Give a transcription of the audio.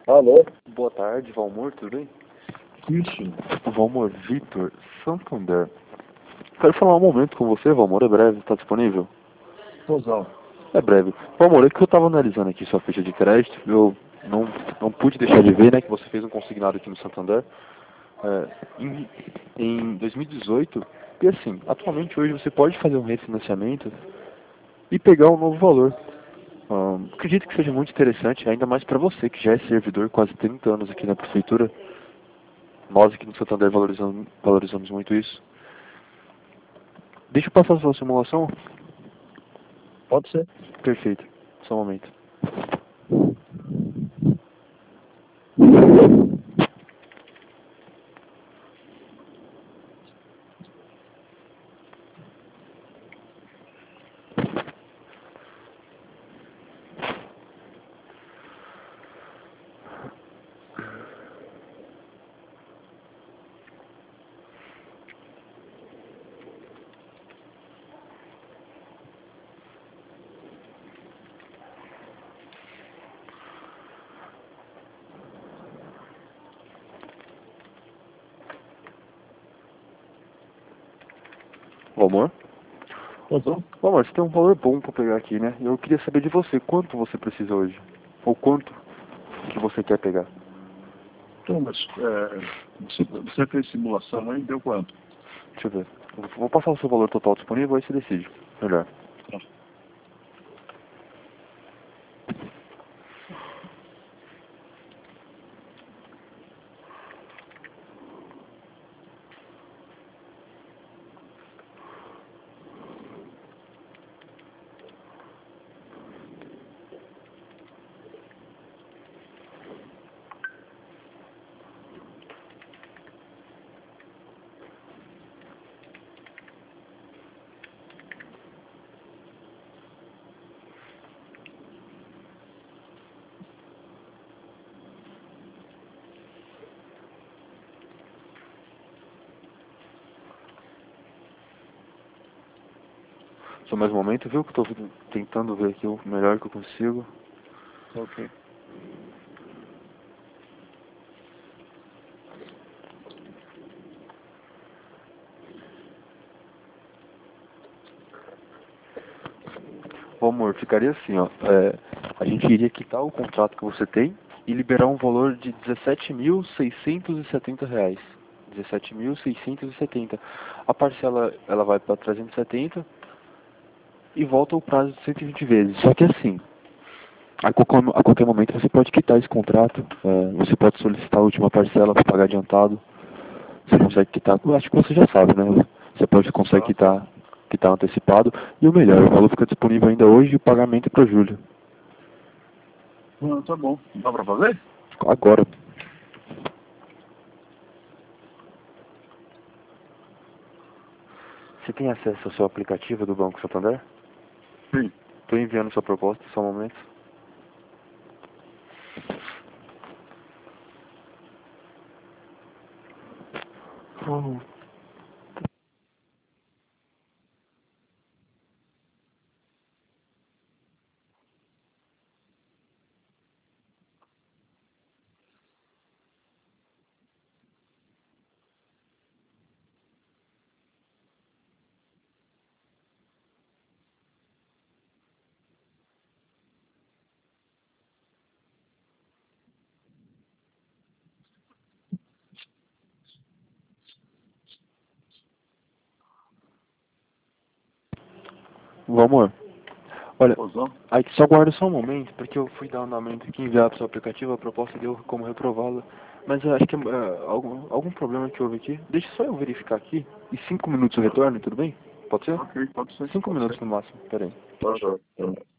Alô? Boa tarde, Valmor, tudo bem? Isso. Valmor Vitor, Santander. Quero falar um momento com você, Valmor, é breve, está disponível? Tosão. É breve. Valmor, é que eu estava analisando aqui sua ficha de crédito, eu não pude deixar de ver, né, que você fez um consignado aqui no Santander em 2018, e assim, atualmente hoje você pode fazer um refinanciamento e pegar um novo valor. Acredito que seja muito interessante, ainda mais para você que já é servidor quase 30 anos aqui na prefeitura. Nós aqui no Santander valorizamos muito isso. Deixa eu passar a sua simulação. Pode ser. Perfeito. Só um momento. Valmor? Tosão? Valmor, você tem um valor bom para pegar aqui, né? Eu queria saber de você, quanto você precisa hoje? Ou quanto que você quer pegar? Então, mas você fez simulação aí, deu quanto? Deixa eu ver. Eu vou passar o seu valor total disponível, aí você decide. Melhor. Tá. Só mais um momento, viu? Que eu tô tentando ver aqui o melhor que eu consigo. Tá ok. Valmor, ficaria assim, ó. A gente iria quitar o contrato que você tem e liberar um valor de R$ 17.670. 17.670. A parcela ela vai para 370 e volta o prazo de 120 vezes. Só que assim, a qualquer momento você pode quitar esse contrato. Você pode solicitar a última parcela para pagar adiantado. Você consegue quitar. Eu acho que você já sabe, né? Você consegue quitar antecipado. E o melhor, o valor fica disponível ainda hoje e o pagamento é para julho. Tá bom. Dá pra fazer? Agora. Você tem acesso ao seu aplicativo do Banco Santander? Sim. Estou enviando sua proposta, só um momento. Oh. Amor, olha, Tosão? aí só guarda só um momento, porque eu fui dar andamento aqui, enviar para o seu aplicativo, a proposta deu como reprovada. Mas eu acho que algum problema que houve aqui. Deixa só eu verificar aqui, e 5 minutos eu retorno, tudo bem? Pode ser? Ok, pode ser. 5 Pode minutos ser. no máximo, peraí. Tá, já.